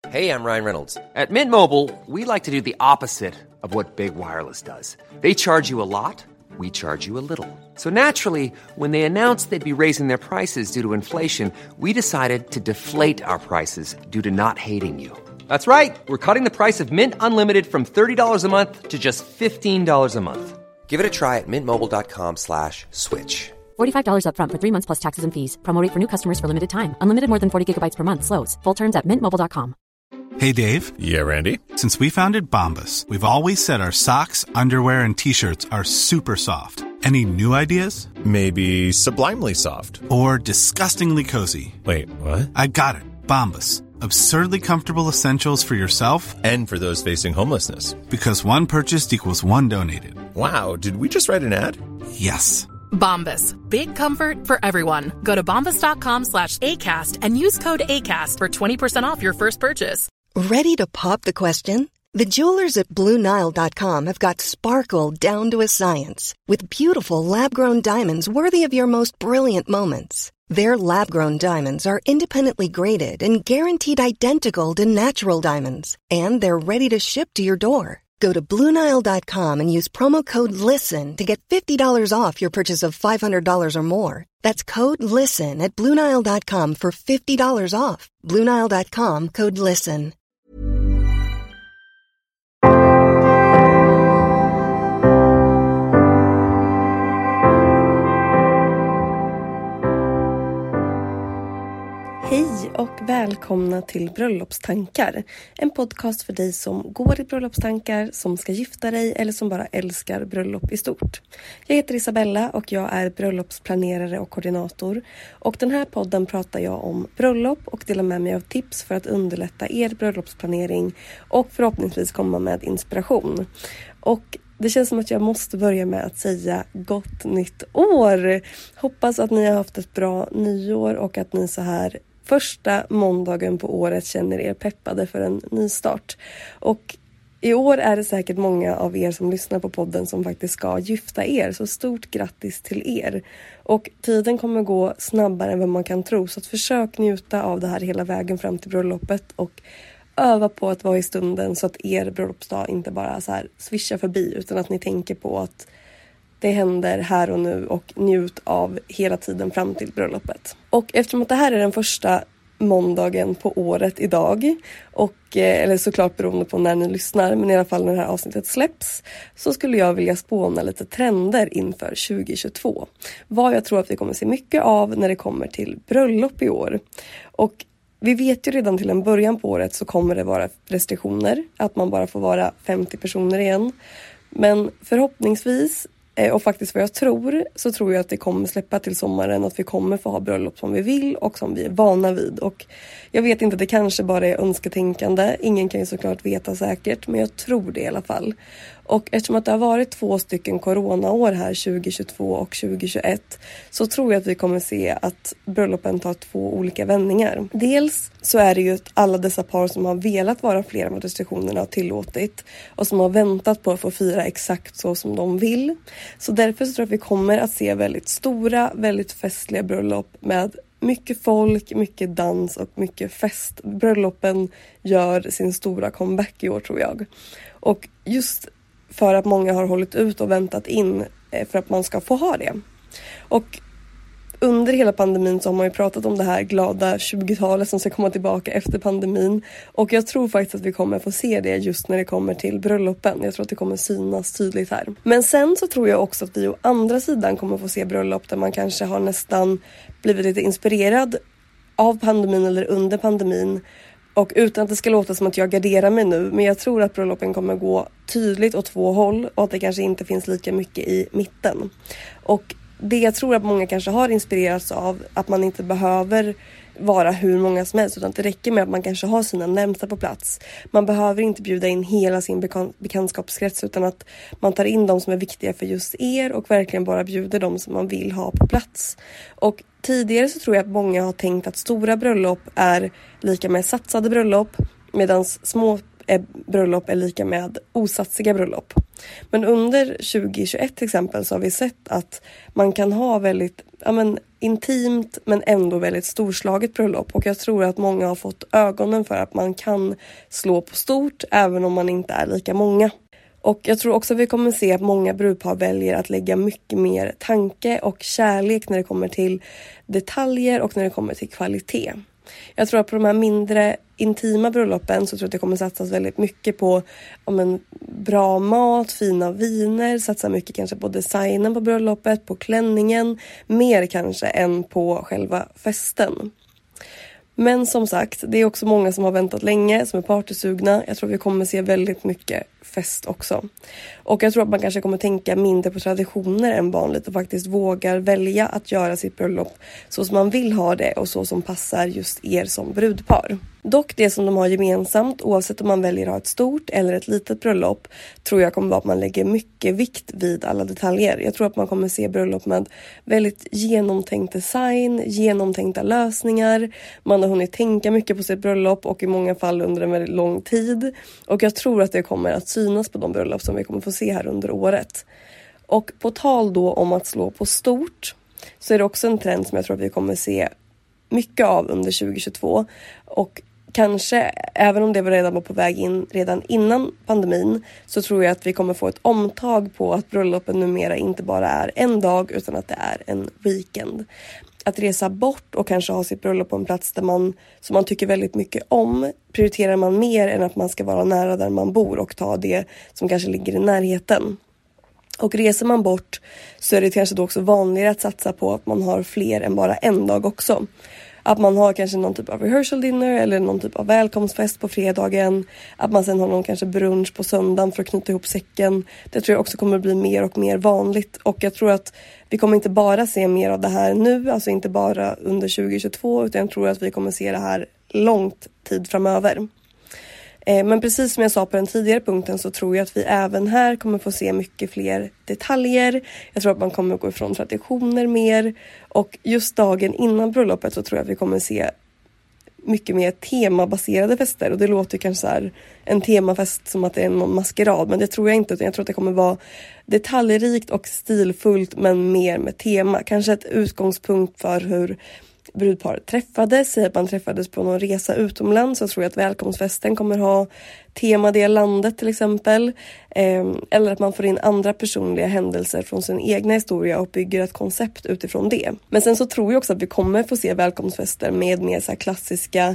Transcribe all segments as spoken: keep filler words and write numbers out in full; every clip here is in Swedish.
Hey, I'm Ryan Reynolds. At Mint Mobile, we like to do the opposite of what Big Wireless does. They charge you a lot, we charge you a little. So naturally, when they announced they'd be raising their prices due to inflation, we decided to deflate our prices due to not hating you. That's right. We're cutting the price of Mint Unlimited from thirty dollars a month to just fifteen dollars a month. Give it a try at mintmobile.com slash switch. forty-five dollars up front for three months plus taxes and fees. Promo rate for new customers for limited time. Unlimited more than forty gigabytes per month slows. Full terms at mint mobile dot com. Hey, Dave. Yeah, Randy. Since we founded Bombas, we've always said our socks, underwear, and T-shirts are super soft. Any new ideas? Maybe sublimely soft. Or disgustingly cozy. Wait, what? I got it. Bombas. Absurdly comfortable essentials for yourself and for those facing homelessness. Because one purchased equals one donated. Wow, did we just write an ad? Yes. Bombas. Big comfort for everyone. Go to bombas.com slash ACAST and use code ACAST for twenty percent off your first purchase. Ready to pop the question? The jewelers at Blue Nile dot com have got sparkle down to a science with beautiful lab-grown diamonds worthy of your most brilliant moments. Their lab-grown diamonds are independently graded and guaranteed identical to natural diamonds, and they're ready to ship to your door. Go to Blue Nile dot com and use promo code LISTEN to get fifty dollars off your purchase of five hundred dollars or more. That's code LISTEN at Blue Nile dot com for fifty dollars off. Blue Nile dot com, code LISTEN. Hej och välkomna till Bröllopstankar. En podcast för dig som går i bröllopstankar, som ska gifta dig eller som bara älskar bröllop i stort. Jag heter Isabella och jag är bröllopsplanerare och koordinator. Och den här podden pratar jag om bröllop och delar med mig av tips för att underlätta er bröllopsplanering och förhoppningsvis komma med inspiration. Och det känns som att jag måste börja med att säga gott nytt år. Hoppas att ni har haft ett bra nyår och att ni så här första måndagen på året känner er peppade för en ny start. Och i år är det säkert många av er som lyssnar på podden som faktiskt ska gifta er. Så stort grattis till er. Och tiden kommer gå snabbare än vad man kan tro. Så att försök njuta av det här hela vägen fram till bröllopet. Och öva på att vara i stunden så att er bröllopsdag inte bara så här svischar förbi. Utan att ni tänker på att det händer här och nu och njut av hela tiden fram till bröllopet. Och eftersom att det här är den första måndagen på året idag, och, eller såklart beroende på när ni lyssnar, men i alla fall när det här avsnittet släpps, så skulle jag vilja spåna lite trender inför tjugo tjugotvå. Vad jag tror att vi kommer se mycket av när det kommer till bröllop i år. Och vi vet ju redan till en början på året så kommer det vara restriktioner, att man bara får vara femtio personer igen. Men förhoppningsvis, och faktiskt vad jag tror, så tror jag att det kommer släppa till sommaren, att vi kommer få ha bröllop som vi vill och som vi är vana vid. Och jag vet inte, det kanske bara är önsketänkande. Ingen kan ju såklart veta säkert, men jag tror det i alla fall. Och eftersom att det har varit två stycken coronaår här, tjugo tjugotvå och tjugo tjugoett, så tror jag att vi kommer se att bröllopen tar två olika vändningar. Dels så är det ju alla dessa par som har velat vara fler än vad restriktionerna har tillåtit och som har väntat på att få fira exakt så som de vill. Så därför så tror jag att vi kommer att se väldigt stora, väldigt festliga bröllop med mycket folk, mycket dans och mycket fest. Bröllopen gör sin stora comeback i år, tror jag. Och just för att många har hållit ut och väntat in för att man ska få ha det. Och under hela pandemin så har man ju pratat om det här glada tjugotalet som ska komma tillbaka efter pandemin. Och jag tror faktiskt att vi kommer få se det just när det kommer till bröllopen. Jag tror att det kommer synas tydligt här. Men sen så tror jag också att vi å andra sidan kommer få se bröllop där man kanske har nästan blivit lite inspirerad av pandemin eller under pandemin. Och utan att det ska låta som att jag garderar mig nu, men jag tror att bröllopen kommer gå tydligt åt två håll och att det kanske inte finns lika mycket i mitten. Och det jag tror att många kanske har inspirerats av, att man inte behöver vara hur många som helst, utan det räcker med att man kanske har sina närmsta på plats. Man behöver inte bjuda in hela sin bekan- bekantskapskrets, utan att man tar in de som är viktiga för just er och verkligen bara bjuder de som man vill ha på plats. Och tidigare så tror jag att många har tänkt att stora bröllop är lika med satsade bröllop, medan små bröllop är lika med osatsiga bröllop. Men under tjugo tjugoett till exempel så har vi sett att man kan ha väldigt ja men, intimt men ändå väldigt storslaget bröllop. Och jag tror att många har fått ögonen för att man kan slå på stort även om man inte är lika många. Och jag tror också att vi kommer se att många brudpar väljer att lägga mycket mer tanke och kärlek när det kommer till detaljer och när det kommer till kvalitet. Jag tror att på de här mindre intima bröllopen så tror jag att det kommer satsas väldigt mycket på om en bra mat, fina viner, satsa mycket kanske på designen på bröllopet, på klänningen, mer kanske än på själva festen. Men som sagt, det är också många som har väntat länge, som är partysugna. Jag tror vi kommer se väldigt mycket fest också. Och jag tror att man kanske kommer tänka mindre på traditioner än vanligt och faktiskt vågar välja att göra sitt bröllop så som man vill ha det och så som passar just er som brudpar. Dock det som de har gemensamt, oavsett om man väljer att ha ett stort eller ett litet bröllop, tror jag kommer vara att man lägger mycket vikt vid alla detaljer. Jag tror att man kommer se bröllop med väldigt genomtänkt design, genomtänkta lösningar. Man har hunnit tänka mycket på sitt bröllop och i många fall under en väldigt lång tid. Och jag tror att det kommer att synas på de bröllop som vi kommer få se här under året. Och på tal då om att slå på stort så är det också en trend som jag tror att vi kommer se mycket av under tjugo tjugotvå. Och kanske, även om det var redan var på väg in redan innan pandemin, så tror jag att vi kommer få ett omtag på att bröllopen numera inte bara är en dag utan att det är en weekend. Att resa bort och kanske ha sitt bröllop på en plats där man, som man tycker väldigt mycket om, prioriterar man mer än att man ska vara nära där man bor och ta det som kanske ligger i närheten. Och reser man bort så är det kanske då också vanligare att satsa på att man har fler än bara en dag också. Att man har kanske någon typ av rehearsal dinner eller någon typ av välkomstfest på fredagen. Att man sen har någon kanske brunch på söndagen för att knyta ihop säcken. Det tror jag också kommer bli mer och mer vanligt. Och jag tror att vi kommer inte bara se mer av det här nu. Alltså inte bara under tjugo tjugotvå, utan jag tror att vi kommer se det här långt tid framöver. Men precis som jag sa på den tidigare punkten så tror jag att vi även här kommer få se mycket fler detaljer. Jag tror att man kommer gå ifrån traditioner mer. Och just dagen innan bröllopet så tror jag att vi kommer se mycket mer temabaserade fester. Och det låter kanske så här en temafest som att det är någon maskerad. Men det tror jag inte, utan jag tror att det kommer vara detaljrikt och stilfullt men mer med tema. Kanske ett utgångspunkt för hur brudparet träffades. Säg att man träffades på någon resa utomlands, så tror jag att välkomstfesten kommer ha tema det landet till exempel. Eh, eller att man får in andra personliga händelser från sin egna historia och bygger ett koncept utifrån det. Men sen så tror jag också att vi kommer få se välkomstfester med mer så här klassiska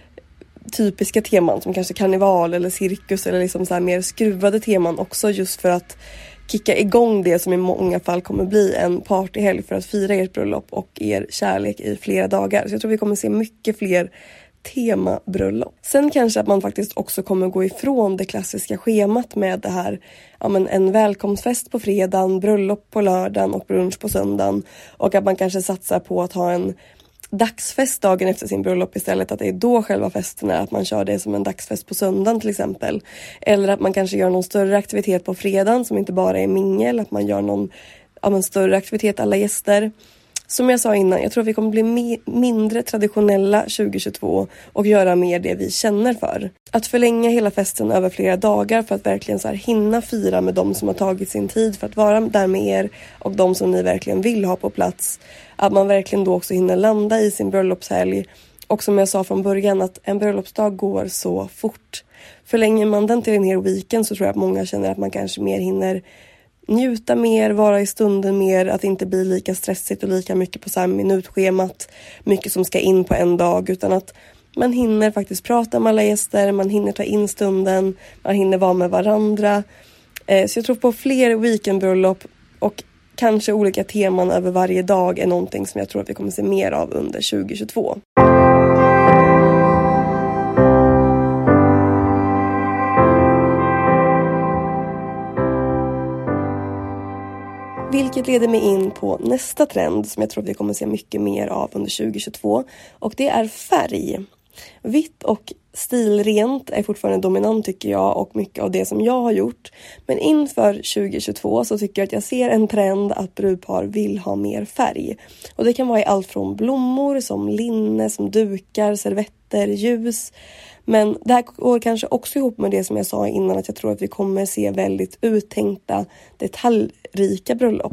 typiska teman som kanske karneval eller cirkus eller liksom så här mer skruvade teman också, just för att kicka igång det som i många fall kommer bli en partyhelg för att fira ert bröllop och er kärlek i flera dagar. Så jag tror vi kommer se mycket fler temabröllop. Sen kanske att man faktiskt också kommer gå ifrån det klassiska schemat med det här, ja men en välkomstfest på fredagen, bröllop på lördagen och brunch på söndagen. Och att man kanske satsar på att ha en dagsfest dagen efter sin bröllop istället, att det är då själva festen är, att man kör det som en dagsfest på söndagen till exempel. Eller att man kanske gör någon större aktivitet på fredagen som inte bara är mingel, att man gör någon ja, men större aktivitet alla gäster. Som jag sa innan, jag tror att vi kommer bli mi- mindre traditionella tjugo tjugotvå och göra mer det vi känner för. Att förlänga hela festen över flera dagar för att verkligen så här hinna fira med de som har tagit sin tid för att vara där med er och de som ni verkligen vill ha på plats. Att man verkligen då också hinner landa i sin bröllopshelg. Och som jag sa från början, att en bröllopsdag går så fort. Förlänger man den till en hel weekend så tror jag att många känner att man kanske mer hinner njuta mer, vara i stunden mer, att inte bli lika stressigt och lika mycket på så här minutschemat, mycket som ska in på en dag, utan att man hinner faktiskt prata med alla gäster, man hinner ta in stunden, man hinner vara med varandra. Eh, så jag tror på fler weekendbröllop och kanske olika teman över varje dag är någonting som jag tror att vi kommer se mer av under tjugo tjugotvå. Vilket leder mig in på nästa trend som jag tror att vi kommer se mycket mer av under tjugo tjugotvå. Och det är färg. Vitt och stilrent är fortfarande dominant tycker jag, och mycket av det som jag har gjort. Men inför tjugo tjugotvå så tycker jag att jag ser en trend att brudpar vill ha mer färg. Och det kan vara i allt från blommor som linne, som dukar, servetter, ljus. Men det här går kanske också ihop med det som jag sa innan, att jag tror att vi kommer se väldigt uttänkta, detaljrika bröllop.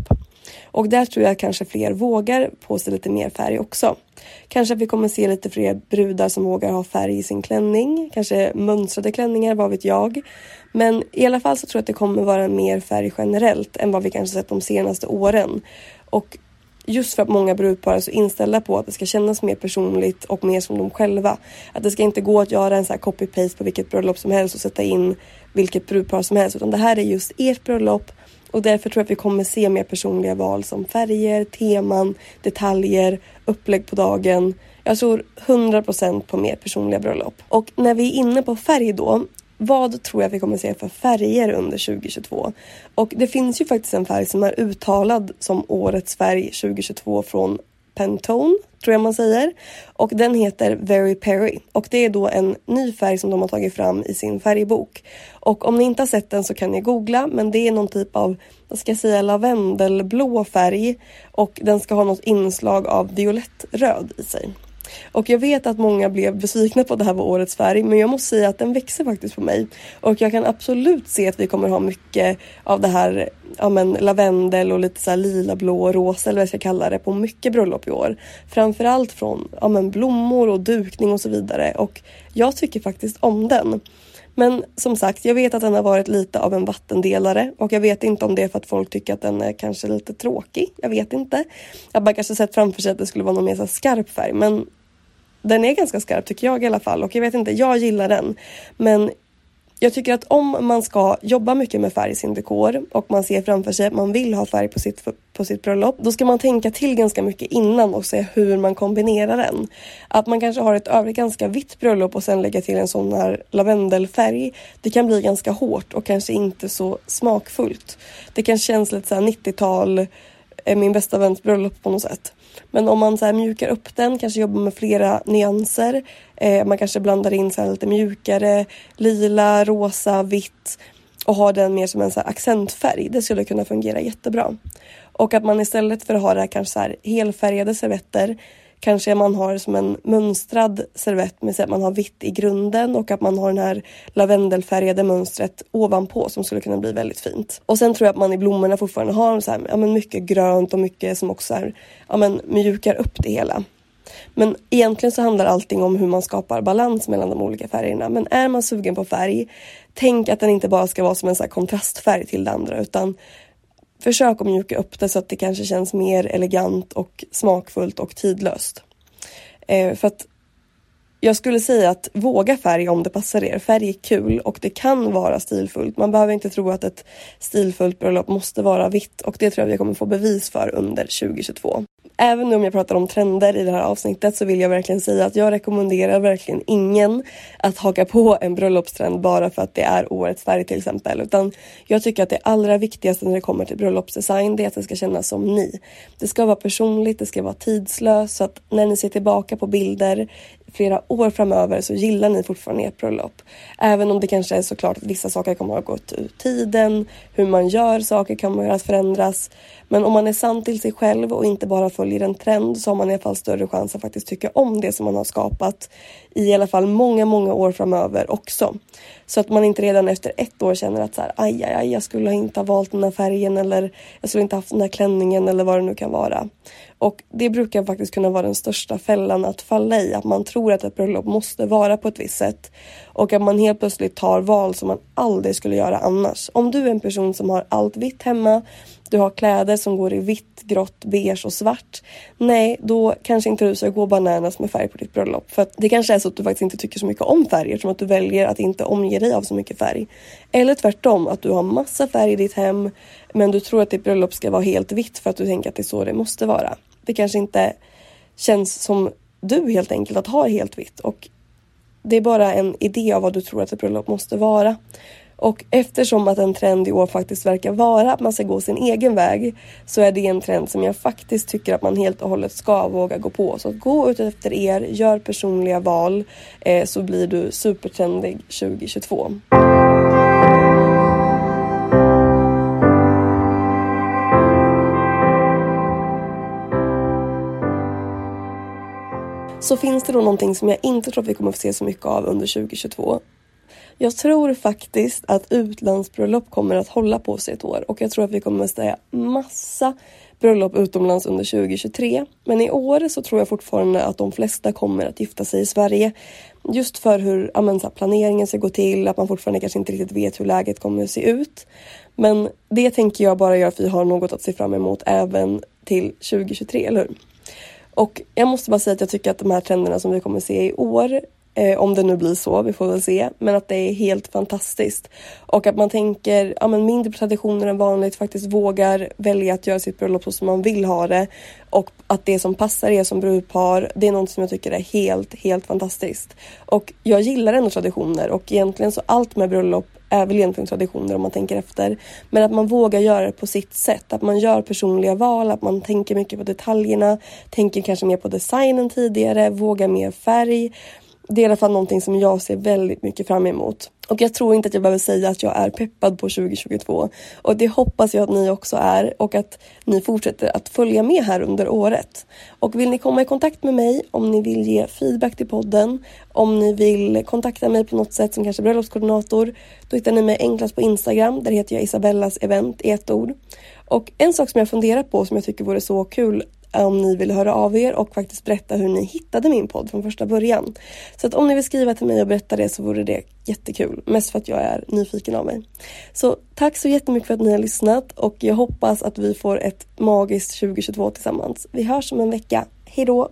Och där tror jag att kanske fler vågar på sig lite mer färg också. Kanske att vi kommer se lite fler brudar som vågar ha färg i sin klänning. Kanske mönstrade klänningar, vad vet jag. Men i alla fall så tror jag att det kommer vara mer färg generellt än vad vi kanske sett de senaste åren. Och just för att många brudpar är så inställda på att det ska kännas mer personligt och mer som de själva. Att det ska inte gå att göra en så här copy-paste på vilket bröllop som helst och sätta in vilket brudpar som helst. Utan det här är just ert bröllop. Och därför tror jag att vi kommer se mer personliga val som färger, teman, detaljer, upplägg på dagen. Jag tror hundra procent på mer personliga bröllop. Och när vi är inne på färg då, vad tror jag att vi kommer se för färger under tjugohundratjugotvå? Och det finns ju faktiskt en färg som är uttalad som årets färg tjugohundratjugotvå från Pantone, tror jag man säger. Och den heter Very Perry. Och det är då en ny färg som de har tagit fram i sin färgbok. Och om ni inte har sett den så kan ni googla. Men det är någon typ av, vad ska jag säga, lavendelblå färg. Och den ska ha något inslag av violettröd i sig. Och jag vet att många blev besvikna på det här var årets färg. Men jag måste säga att den växer faktiskt på mig. Och jag kan absolut se att vi kommer ha mycket av det här, ja men, lavendel och lite så här lila, blå, rosa eller vad jag ska kalla det på mycket bröllop i år. Framförallt från, ja men, blommor och dukning och så vidare. Och jag tycker faktiskt om den. Men som sagt, jag vet att den har varit lite av en vattendelare. Och jag vet inte om det är för att folk tycker att den är kanske lite tråkig. Jag vet inte. Jag har bara kanske sett framför sig att det skulle vara någon mer så här skarp färg. Men den är ganska skarp tycker jag i alla fall. Och jag vet inte, jag gillar den. Men jag tycker att om man ska jobba mycket med färg i sin dekor. Och man ser framför sig att man vill ha färg på sitt, på sitt bröllop. Då ska man tänka till ganska mycket innan och se hur man kombinerar den. Att man kanske har ett övrigt ganska vitt bröllop och sen lägga till en sån här lavendelfärg. Det kan bli ganska hårt och kanske inte så smakfullt. Det kan kännas lite så här nittiotal, min bästa väns bröllop på något sätt. Men om man så här mjukar upp den, kanske jobbar med flera nyanser. Eh, man kanske blandar in så här lite mjukare, lila, rosa, vitt. Och har den mer som en så här accentfärg. Det skulle kunna fungera jättebra. Och att man istället för att ha det här kanske så här helfärgade servetter. Kanske man har som en mönstrad servett med att man har vitt i grunden. Och att man har den här lavendelfärgade mönstret ovanpå som skulle kunna bli väldigt fint. Och sen tror jag att man i blommorna fortfarande har så här, ja, men mycket grönt och mycket som också är, ja, men mjukar upp det hela. Men egentligen så handlar allting om hur man skapar balans mellan de olika färgerna. Men är man sugen på färg, tänk att den inte bara ska vara som en så här kontrastfärg till det andra. Utan försök att mjuka upp det så att det kanske känns mer elegant och smakfullt och tidlöst. Eh, för att jag skulle säga att våga färg om det passar er. Färg är kul och det kan vara stilfullt. Man behöver inte tro att ett stilfullt bröllop måste vara vitt. Och det tror jag vi kommer få bevis för under tjugohundratjugotvå. Även om jag pratar om trender i det här avsnittet så vill jag verkligen säga att jag rekommenderar verkligen ingen att haka på en bröllopstrend bara för att det är årets färg till exempel. Utan jag tycker att det allra viktigaste när det kommer till bröllopsdesign det är att det ska kännas som ni. Det ska vara personligt, det ska vara tidslöst så att när ni ser tillbaka på bilder flera år framöver så gillar ni fortfarande ert bröllop. Även om det kanske är såklart att vissa saker kommer att ha gått ur tiden. Hur man gör saker kommer att förändras. Men om man är sann till sig själv och inte bara följer en trend så har man i alla fall större chans att faktiskt tycka om det som man har skapat i alla fall många, många år framöver också. Så att man inte redan efter ett år känner att så här, aj, aj, aj, jag skulle inte ha valt den här färgen eller jag skulle inte haft den här klänningen eller vad det nu kan vara. Och det brukar faktiskt kunna vara den största fällan att falla i. Att man tror att ett bröllop måste vara på ett visst sätt. Och att man helt plötsligt tar val som man aldrig skulle göra annars. Om du är en person som har allt vitt hemma. Du har kläder som går i vitt, grått, beige och svart. Nej, då kanske inte du ska gå bananas med färg på ditt bröllop. För att det kanske är så att du faktiskt inte tycker så mycket om färger. Som att du väljer att inte omge dig av så mycket färg. Eller tvärtom, att du har massa färg i ditt hem. Men du tror att ditt bröllop ska vara helt vitt för att du tänker att det är så det måste vara. Det kanske inte känns som du helt enkelt att ha helt vitt. Och det är bara en idé av vad du tror att ett bröllop måste vara. Och eftersom att en trend i år faktiskt verkar vara att man ska gå sin egen väg. Så är det en trend som jag faktiskt tycker att man helt och hållet ska våga gå på. Så gå ut efter er, gör personliga val. Eh, så blir du supertrendig tjugohundratjugotvå. Så finns det då någonting som jag inte tror att vi kommer att få se så mycket av under tjugohundratjugotvå. Jag tror faktiskt att utlandsbröllop kommer att hålla på sig ett år. Och jag tror att vi kommer att se massa bröllop utomlands under tjugo tjugotre. Men i år så tror jag fortfarande att de flesta kommer att gifta sig i Sverige. Just för hur ja, men, så här, planeringen ska gå till, att man fortfarande kanske inte riktigt vet hur läget kommer att se ut. Men det tänker jag bara göra för vi har något att se fram emot även till tjugo tjugotre, eller hur? Och jag måste bara säga att jag tycker att de här trenderna som vi kommer se i år, eh, om det nu blir så, vi får väl se, men att det är helt fantastiskt. Och att man tänker ja, men mindre traditioner än vanligt, faktiskt vågar välja att göra sitt bröllop så som man vill ha det. Och att det som passar er som brudpar, det är något som jag tycker är helt, helt fantastiskt. Och jag gillar ändå traditioner, och egentligen så allt med bröllop är väl egentligen traditioner om man tänker efter. Men att man vågar göra det på sitt sätt. Att man gör personliga val. Att man tänker mycket på detaljerna. Tänker kanske mer på designen tidigare. Vågar mer färg. Det är i alla fall någonting som jag ser väldigt mycket fram emot. Och jag tror inte att jag behöver säga att jag är peppad på tjugo tjugotvå. Och det hoppas jag att ni också är. Och att ni fortsätter att följa med här under året. Och vill ni komma i kontakt med mig, om ni vill ge feedback till podden, om ni vill kontakta mig på något sätt som kanske bröllopskoordinator, då hittar ni mig enklast på Instagram. Där heter jag Isabellas event i ett ord. Och en sak som jag funderar på som jag tycker vore så kul, om ni vill höra av er och faktiskt berätta hur ni hittade min podd från första början. Så att om ni vill skriva till mig och berätta det så vore det jättekul. Mest för att jag är nyfiken av mig. Så tack så jättemycket för att ni har lyssnat. Och jag hoppas att vi får ett magiskt tjugo tjugotvå tillsammans. Vi hörs om en vecka. Hej då!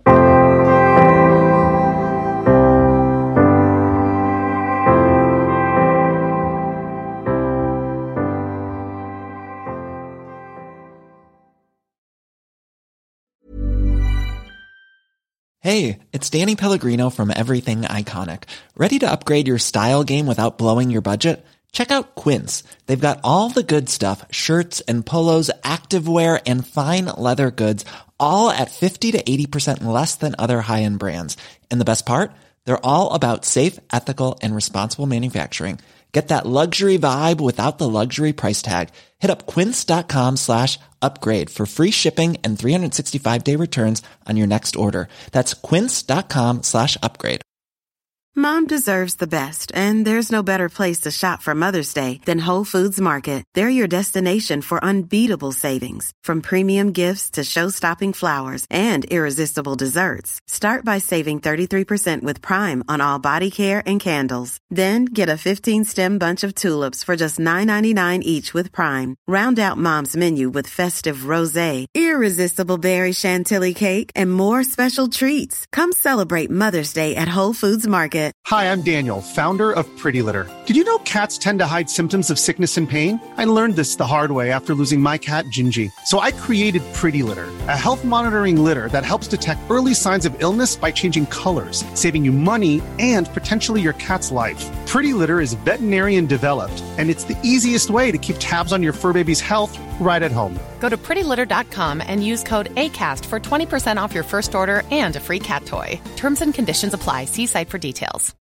Hey, it's Danny Pellegrino from Everything Iconic. Ready to upgrade your style game without blowing your budget? Check out Quince. They've got all the good stuff, shirts and polos, activewear and fine leather goods, all at fifty to eighty percent less than other high-end brands. And the best part? They're all about safe, ethical and responsible manufacturing. Get that luxury vibe without the luxury price tag. Hit up quince.com slash upgrade for free shipping and three sixty-five day returns on your next order. That's quince.com slash upgrade. Mom deserves the best, and there's no better place to shop for Mother's Day than Whole Foods Market. They're your destination for unbeatable savings, from premium gifts to show-stopping flowers and irresistible desserts. Start by saving thirty-three percent with Prime on all body care and candles. Then get a fifteen-stem bunch of tulips for just nine ninety-nine each with Prime. Round out Mom's menu with festive rosé, irresistible berry chantilly cake, and more special treats. Come celebrate Mother's Day at Whole Foods Market. Hi, I'm Daniel, founder of Pretty Litter. Did you know cats tend to hide symptoms of sickness and pain? I learned this the hard way after losing my cat, Gingy. So I created Pretty Litter, a health monitoring litter that helps detect early signs of illness by changing colors, saving you money and potentially your cat's life. Pretty Litter is veterinarian developed, and it's the easiest way to keep tabs on your fur baby's health right at home. Go to pretty litter dot com and use code ACAST for twenty percent off your first order and a free cat toy. Terms and conditions apply. See site for details.